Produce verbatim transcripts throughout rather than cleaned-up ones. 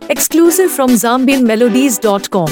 Exclusive from zambian melodies dot com.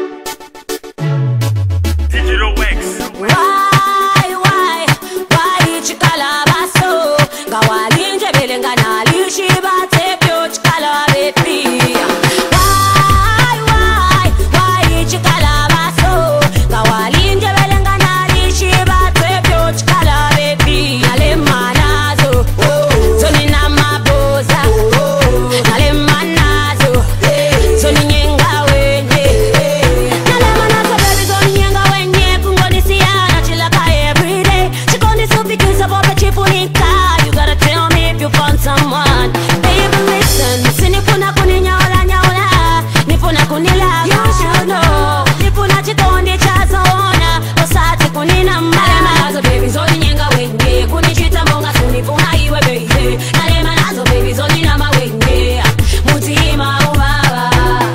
Digital X. Why, why, why chikalabaso? Gawalinje belengana lishiba tepyo chikalabetri. Why, why, why chikalabaso? Gawalinje belengana lishiba tepyo chikalabetri. Ale manazo, zoni na maboza. Ale manazo, zoni nyenga wenye. Ale manazo baby zoni nyenga wenye. Kungonisiana chilaka everyday. Chikondi sufikisa bobe chifunika. You gotta tell me if you found someone. Baby listen, sinifuna kuninyaola nyaola. Nifuna kunila you should know. Nifuna chikondi chazona. Osati kunina mbala. Ale manazo baby zoni nyenga wenye. Kunichita monga sunifuna iwe baby. Ale manazo baby zoni nama wenye. Mutima ubaba.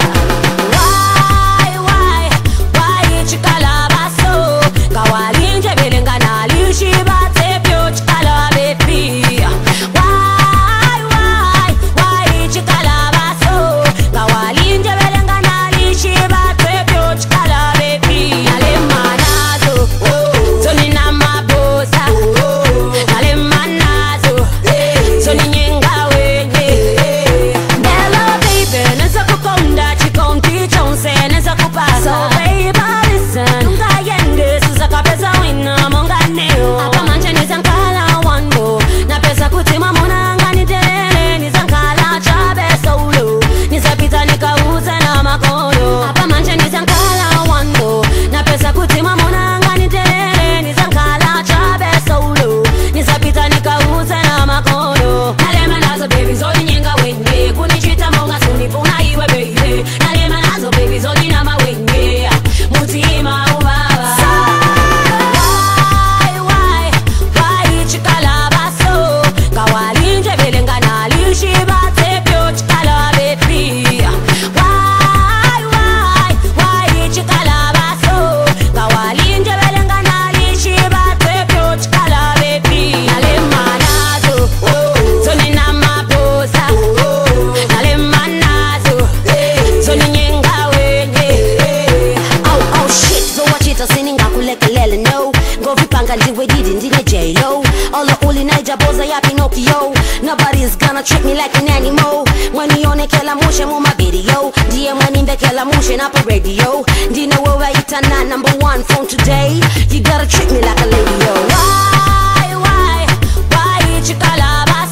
Why, why, why chikalabaso? Gawalinje belengana lishiba tepyo chikalabetri. Why, why, why chikalabaso? Gawalinje belengana lishiba tepyo chikalabetri. Ale manazo, zoni na maboza. Ale manazo, zoni nyenga wenye. Hello baby, neza kukonda chikonti chonse neza kupasa. So baby listen, ungayende sizaka pesa wina monga neo. Apa manje nizankala wango, na pesa kutima mona ngani tele. Nizankala chabe solo, nizapita nikauze na makono. Apa manje nizankala wango, na pesa kutima mona ngani tele. Nizankala chabe solo, nizapita nikauze na makono. Ale manazo baby zoni nyenga wenye. Kunichita monga sunifuna iwe baby. Ale manazo baby zoni nama wenye. Mutima ubaba. Why, why, why chikalabaso? Gawalinje belengana lishiba tepyo chikalabetri. Why, why, why chikalabaso? Gawalinje belengana lishiba tepyo chikalabetri. Ale manazo, zoni na maboza. Ale manazo, zoni nyenga wenye. Oh, oh shit, so watch it, sininga kulekelele no. Go vipanga ndiwe didi ndine J-Lo. All uli naija boza ya Pinocchio. Nobody's gonna treat me like an animal. Mwanione kela mushe muma video. Ndiye mwanimbe kela mushe na pa radio. Ndine wewe itana number one phone today. You gotta treat me like a lady yo. Why, why, why chikalabaso?